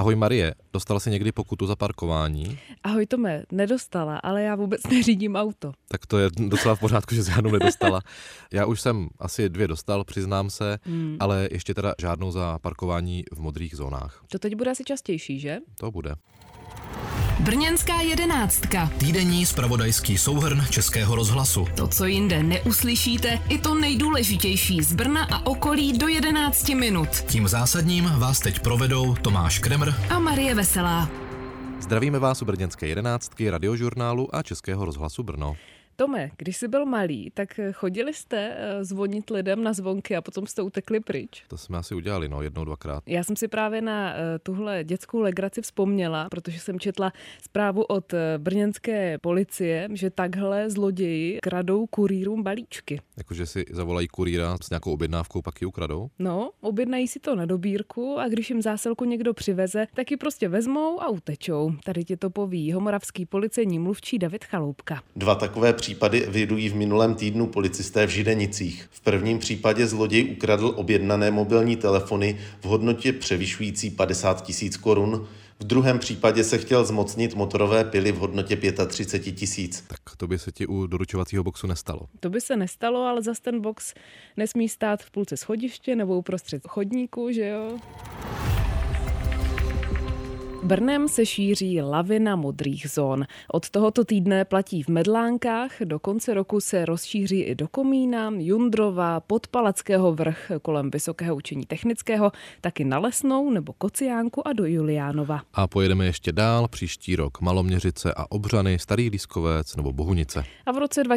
Ahoj Marie, dostala jsi někdy pokutu za parkování? Ahoj Tome, nedostala, ale já vůbec neřídím auto. Tak to je docela v pořádku, že jsi žádnou nedostala. Já už jsem asi 2 dostal, přiznám se, ale ještě teda žádnou za parkování v modrých zónách. To teď bude asi častější, že? To bude. Brněnská 11. Týdenní zpravodajský souhrn Českého rozhlasu. To, co jinde neuslyšíte, i to nejdůležitější z Brna a okolí do 11 minut. Tím zásadním vás teď provedou Tomáš Kremr a Marie Veselá. Zdravíme vás u Brněnské 11, Radiožurnálu a Českého rozhlasu Brno. Tome, když jsi byl malý, tak chodili jste zvonit lidem na zvonky a potom jste utekli pryč? To jsme asi udělali, 1, 2krát. Já jsem si právě na tuhle dětskou legraci vzpomněla, protože jsem četla zprávu od brněnské policie, že takhle zloději kradou kurýrům balíčky. Jakože si zavolají kurýra s nějakou objednávkou, pak ji ukradou? No, objednají si to na dobírku a když jim zásilku někdo přiveze, tak ji prostě vezmou a utečou. Tady ti to poví jihomoravský policejní mluvčí David Chaloupka. 2 takové případy evidují v minulém týdnu policisté v Židenicích. V prvním případě zloděj ukradl objednané mobilní telefony v hodnotě převyšující 50 000 korun. V druhém případě se chtěl zmocnit motorové pily v hodnotě 35 000. Tak to by se ti u doručovacího boxu nestalo. To by se nestalo, ale zas ten box nesmí stát v půlce schodiště nebo uprostřed chodníku, že jo? Brnem se šíří lavina modrých zón. Od tohoto týdne platí v Medlánkách, do konce roku se rozšíří i do Komína, Jundrova, Podpalackého vrch kolem Vysokého učení technického, taky na Lesnou nebo Kociánku a do Juliánova. A pojedeme ještě dál, příští rok Maloměřice a Obřany, Starý Lískovec nebo Bohunice. A v roce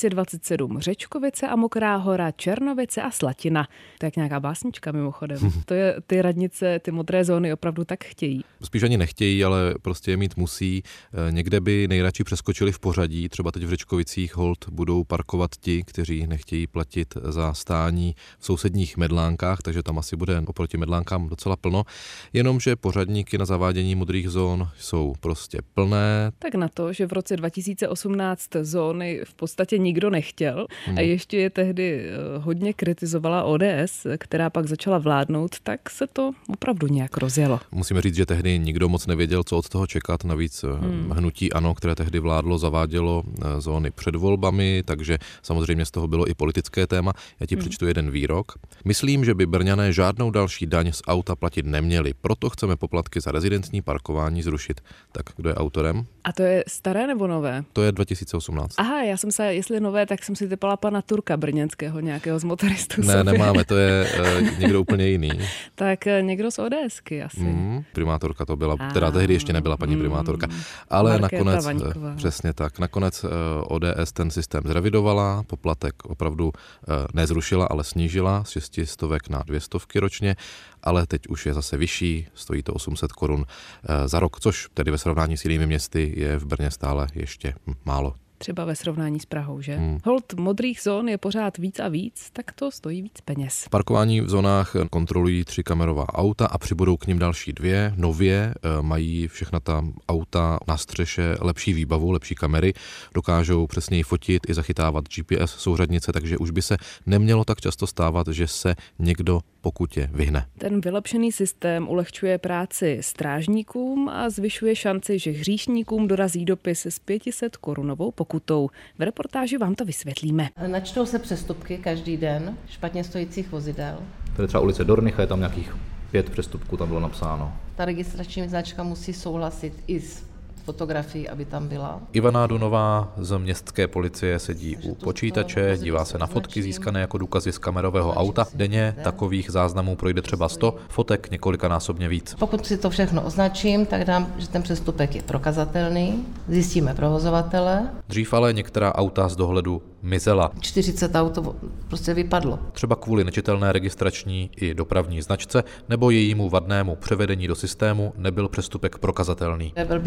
2027 Řečkovice a Mokrá Hora, Černovice a Slatina. To je jak nějaká básnička mimochodem. To je, ty radnice, ty modré zóny opravdu tak chtějí. Spíš ani nechtějí, ale prostě je mít musí. Někde by nejradši přeskočili v pořadí, třeba teď v Řečkovicích holt budou parkovat ti, kteří nechtějí platit za stání v sousedních Medlánkách, takže tam asi bude oproti Medlánkám docela plno. Jenomže pořadníky na zavádění modrých zón jsou prostě plné. Tak na to, že v roce 2018 zóny v podstatě nikdo nechtěl a ještě je tehdy hodně kritizovala ODS, která pak začala vládnout, tak se to opravdu nějak rozjelo. Musíme říct, že tehdy nikdo moc nevěděl, co od toho čekat. Navíc hnutí ANO, které tehdy vládlo, zavádělo zóny před volbami, takže samozřejmě z toho bylo i politické téma. Já ti přečtu jeden výrok. Myslím, že by Brňané žádnou další daň z auta platit neměli, proto chceme poplatky za rezidentní parkování zrušit. Tak kdo je autorem? A to je staré nebo nové? To je 2018. Aha, já jsem se, jestli nové, tak jsem si typala pana Turka brněnského, nějakého z motoristů. Ne, nemáme, to je někdo úplně jiný. Tak někdo z ODSky asi. Primátorka to byla, teda tehdy ještě nebyla paní primátorka, ale Markéta nakonec, Vaňková. přesně tak, nakonec ODS ten systém zrevidovala, poplatek opravdu nezrušila, ale snížila z 600 na 200 ročně, ale teď už je zase vyšší, stojí to 800 korun za rok, což tedy ve srovnání s jinými městy je v Brně stále ještě málo. Třeba ve srovnání s Prahou, že? Holt modrých zón je pořád víc a víc, tak to stojí víc peněz. Parkování v zónách kontrolují 3 kamerová auta a přibudou k nim další 2. Nově mají všechna ta auta na střeše lepší výbavu, lepší kamery, dokážou přesněji fotit i zachytávat GPS souřadnice, takže už by se nemělo tak často stávat, že se někdo pokutě vyhne. Ten vylepšený systém ulehčuje práci strážníkům a zvyšuje šanci, že hříšníkům dorazí dopis s 500 korunovou pokutou. V reportáži vám to vysvětlíme. Načtou se přestupky každý den špatně stojících vozidel. Tady třeba ulice Dornicha, je tam nějakých 5 přestupků, tam bylo napsáno. Ta registrační značka musí souhlasit i s fotografií, aby tam byla. Ivana Dunová z městské policie sedí u počítače, dívá se na fotky získané jako důkazy z kamerového auta. Denně takových záznamů projde třeba 100, fotek několikanásobně víc. Pokud si to všechno označím, tak dám, že ten přestupek je prokazatelný, zjistíme provozovatele. Dřív ale některá auta z dohledu mizela. 40 aut prostě vypadlo. Třeba kvůli nečitelné registrační i dopravní značce nebo jejímu vadnému převedení do systému nebyl přestupek prokazatelný. Byl by, když potom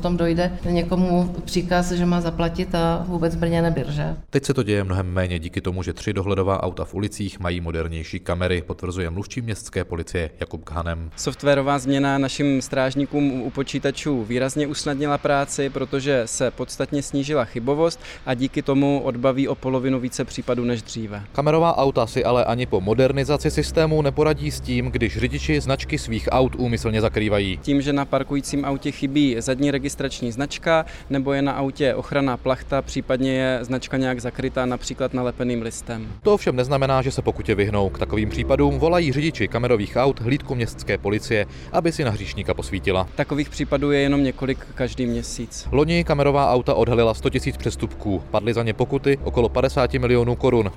potom dojde někomu příkaz, že má zaplatit a vůbec v Brně nebyl, že? Teď se to děje mnohem méně díky tomu, že 3 dohledová auta v ulicích mají modernější kamery, potvrzuje mluvčí městské policie Jakub Khanem. Softwarová změna našim strážníkům u počítačů výrazně usnadnila práci, protože se podstatně snížila chybovost a díky tomu odbaví o polovinu více případů než dříve. Kamerová auta si ale ani po modernizaci systému neporadí s tím, když řidiči značky svých aut úmyslně zakrývají. Tím, že na parkujícím autě chybí zadní registrační značka nebo je na autě ochranná plachta, případně je značka nějak zakrytá například nalepeným listem. To ovšem neznamená, že se pokutě vyhnou. K takovým případům volají řidiči kamerových aut hlídku městské policie, aby si na hříšníka posvítila. Takových případů je jenom několik každý měsíc. Loni kamerová auta odhalila 100 000 přestupků. Padly za ně pokuty okolo 50 milionů korun.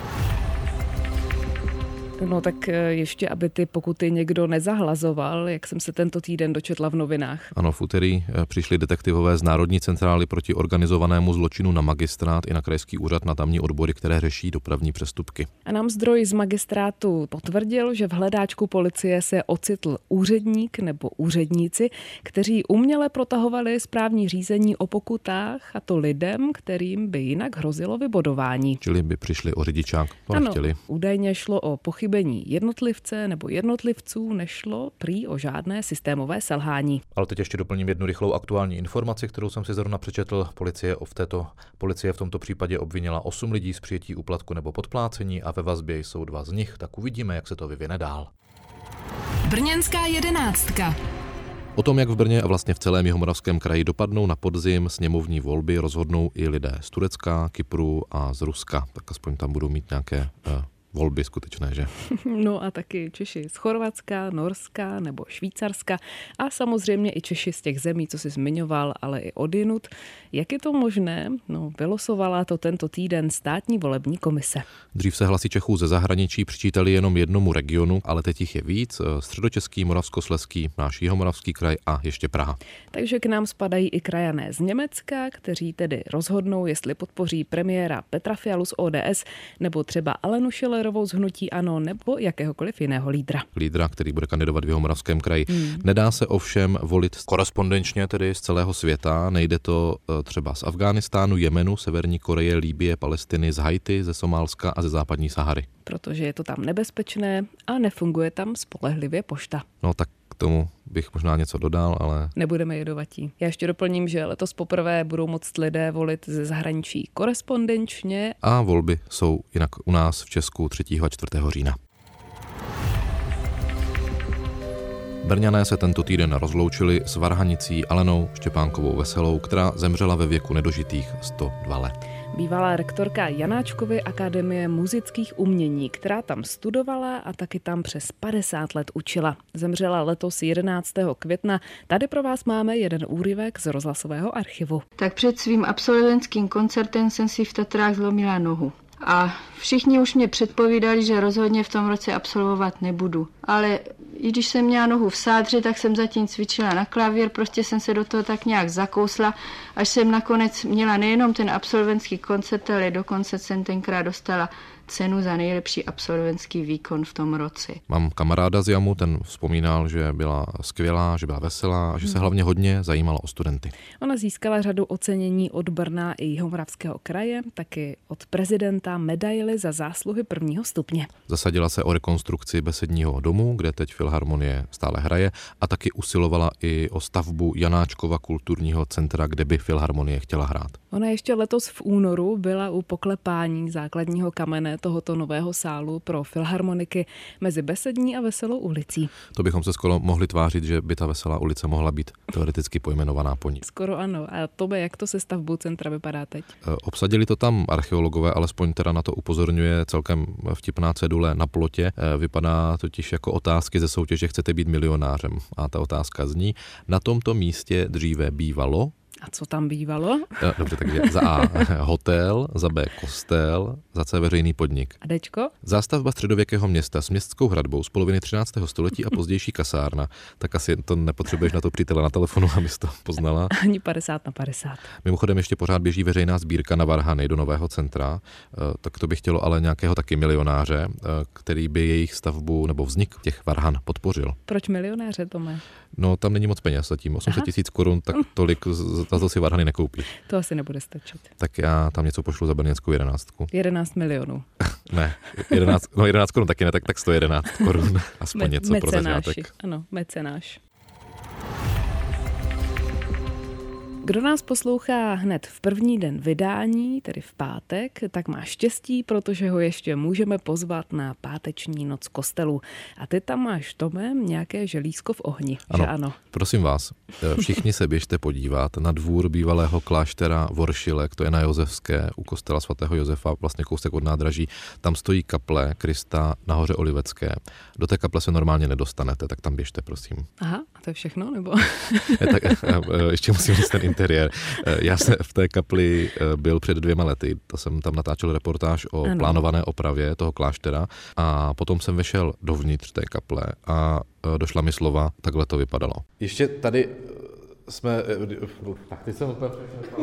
No tak ještě, aby ty pokuty někdo nezahlazoval, jak jsem se tento týden dočetla v novinách. Ano, v úterý přišli detektivové z Národní centrály proti organizovanému zločinu na magistrát i na krajský úřad na tamní odbory, které řeší dopravní přestupky. A nám zdroj z magistrátu potvrdil, že v hledáčku policie se ocitl úředník nebo úředníci, kteří uměle protahovali správní řízení o pokutách, a to lidem, kterým by jinak hrozilo vybodování. Čili by přišli o řidičák, to ano, nechtěli. Údajně šlo o pochybení jednotlivce nebo jednotlivců, nešlo prý o žádné systémové selhání. Ale teď ještě doplním jednu rychlou aktuální informaci, kterou jsem si zrovna přečetl. Policie v tomto případě obvinila 8 lidí z přijetí úplatku nebo podplácení a ve vazbě jsou 2 z nich, tak uvidíme, jak se to vyvine dál. Brněnská 11. O tom, jak v Brně a vlastně v celém Jihomoravském kraji dopadnou na podzim sněmovní volby, rozhodnou i lidé z Turecka, Kypru a z Ruska. Tak aspoň tam budou mít nějaké volby skutečné, že? No a taky Češi z Chorvatska, Norska nebo Švýcarska a samozřejmě i Češi z těch zemí, co jsi zmiňoval, ale i odjinud. Jak je to možné? No, vylosovala to tento týden státní volební komise. Dřív se hlasy Čechů ze zahraničí přičítali jenom jednomu regionu, ale teď jich je víc. Středočeský, Moravskoslezský, náš Jihomoravský kraj a ještě Praha. Takže k nám spadají i krajané z Německa, kteří tedy rozhodnou, jestli podpoří premiéra Petra Fialu z ODS nebo třeba Alenu Schillerovou z hnutí ANO nebo jakéhokoliv jiného lídra. Lídra, který bude kandidovat v Jihomoravském kraji. Nedá se ovšem volit korespondenčně tedy z celého světa. Nejde to třeba z Afghánistánu, Jemenu, Severní Koreje, Libye, Palestiny, z Haiti, ze Somálska a ze západní Sahary. Protože je to tam nebezpečné a nefunguje tam spolehlivě pošta. No tak k tomu bych možná něco dodal, ale... Nebudeme jedovatí. Já ještě doplním, že letos poprvé budou moct lidé volit ze zahraničí korespondenčně. A volby jsou jinak u nás v Česku 3. a 4. října. Brňané se tento týden rozloučili s varhanicí Alenou Štěpánkovou Veselou, která zemřela ve věku nedožitých 102 let. Bývalá rektorka Janáčkovy akademie muzických umění, která tam studovala a taky tam přes 50 let učila. Zemřela letos 11. května. Tady pro vás máme jeden úryvek z rozhlasového archivu. Tak před svým absolventským koncertem jsem si v Tatrách zlomila nohu. A všichni už mě předpovídali, že rozhodně v tom roce absolvovat nebudu. Ale i když jsem měla nohu v sádře, tak jsem zatím cvičila na klavír, prostě jsem se do toho tak nějak zakousla, až jsem nakonec měla nejenom ten absolventský koncert, ale dokonce jsem tenkrát dostala cenu za nejlepší absolventský výkon v tom roce. Mám kamaráda z JAMu, ten vzpomínal, že byla skvělá, že byla veselá a že se hlavně hodně zajímala o studenty. Ona získala řadu ocenění od Brna i Jihomoravského kraje, taky od prezidenta medaili za zásluhy 1. stupně. Zasadila se o rekonstrukci Besedního domu, kde teď Filharmonie stále hraje, a taky usilovala i o stavbu Janáčkova kulturního centra, kde by Filharmonie chtěla hrát. Ona ještě letos v únoru byla u poklepání základního kamene tohoto nového sálu pro filharmoniky mezi Besední a Veselou ulicí. To bychom se skoro mohli tvářit, že by ta Veselá ulice mohla být teoreticky pojmenovaná po ní. Skoro ano. A Tobe, jak to se stavbou centra vypadá teď? Obsadili to tam archeologové, alespoň teda na to upozorňuje celkem vtipná cedule na plotě. Vypadá totiž jako otázky ze soutěže Chcete být milionářem. A ta otázka zní: na tomto místě dříve bývalo? A co tam bývalo? Dobře, takže za A hotel, za B kostel, za C veřejný podnik. A Dčko? Zástavba středověkého města s městskou hradbou z poloviny 13. století a pozdější kasárna. Tak asi to nepotřebuješ na to přítele na telefonu, abys to poznala. Ani 50/50. Mimochodem ještě pořád běží veřejná sbírka na varhany do nového centra, tak to by chtělo ale nějakého taky milionáře, který by jejich stavbu nebo vznik těch varhan podpořil. Proč milionáře, Tome? No tam není moc peněz zatím, 800 000 korun, tak tolik za to si varhany nekoupíš. To asi nebude stačit. Tak já tam něco pošlu za brněnskou 11. 11 milionů. Ne, 11 korun taky ne, tak 111 korun, aspoň něco pro začátek. Ano, mecenáš. Kdo nás poslouchá hned v první den vydání, tedy v pátek, tak má štěstí, protože ho ještě můžeme pozvat na páteční noc kostelu. A ty tam máš, Tome, nějaké želízko v ohni, ano, že ano? Prosím vás, všichni se běžte podívat na dvůr bývalého kláštera Voršilek, to je na Josefské, u kostela svatého Josefa, vlastně kousek od nádraží. Tam stojí kaple Krista na hoře Olivecké. Do té kaple se normálně nedostanete, tak tam běžte, prosím. Aha, a to je všechno, nebo? Tak ještě musím říct ten interiér. Já jsem v té kapli byl před 2 lety, to jsem tam natáčel reportáž o plánované opravě toho kláštera a potom jsem vešel dovnitř té kaple a došla mi slova, takhle to vypadalo. Ještě tady jsme... Tak teď jsem úplně...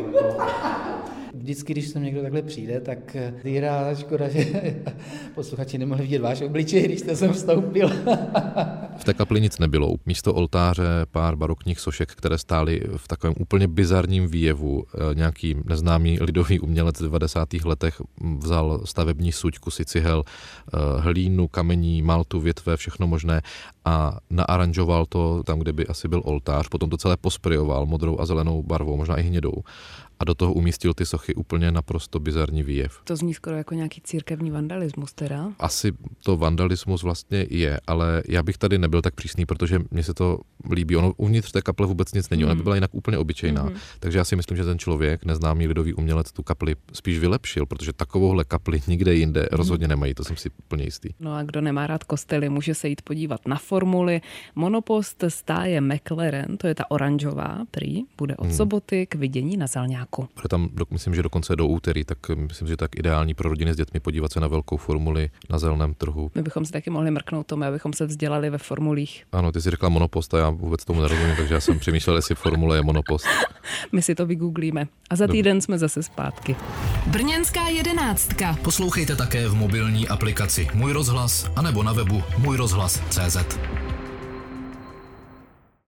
Vždycky, když sem někdo takhle přijde, tak týrá škoda, že posluchači nemohli vidět váš obličej, když jste sem vstoupil. V té kapli nic nebylo. Místo oltáře pár barokních sošek, které stály v takovém úplně bizarním výjevu. Nějaký neznámý lidový umělec v 90. letech vzal stavební suď, kusy cihel, hlínu, kamení, maltu, větve, všechno možné a naaranžoval to tam, kde by asi byl oltář. Potom to celé posprejoval modrou a zelenou barvou, možná i hnědou. A do toho umístil ty sochy úplně naprosto bizarní výjev. To zní skoro jako nějaký církevní vandalismus teda. Asi to vandalismus vlastně je, ale já bych tady nebyl tak přísný, protože mně se to líbí. Ono uvnitř té kaple vůbec nic není, ona by byla jinak úplně obyčejná. Takže já si myslím, že ten člověk, neznámý lidový umělec, tu kapli spíš vylepšil, protože takovouhle kapli nikde jinde rozhodně nemají, to jsem si plně jistý. No a kdo nemá rád kostely, může se jít podívat na formuli. Monopost stáje McLaren, to je ta oranžová, prý bude od soboty k vidění na Zelňáku. Bude tam, myslím, že dokonce do úterý, tak myslím, že tak ideální pro rodiny s dětmi podívat se na velkou formuli na zeleném trhu. My bychom si taky mohli mrknout tomu, abychom se vzdělali ve formulích. Ano, ty jsi řekla monopost a já vůbec tomu nerozumím, takže já jsem přemýšlel, jestli formule je monopost. My si to vygooglíme. A za týden jsme zase zpátky. Brněnská 11. Poslouchejte také v mobilní aplikaci Můj rozhlas anebo na webu můjrozhlas.cz.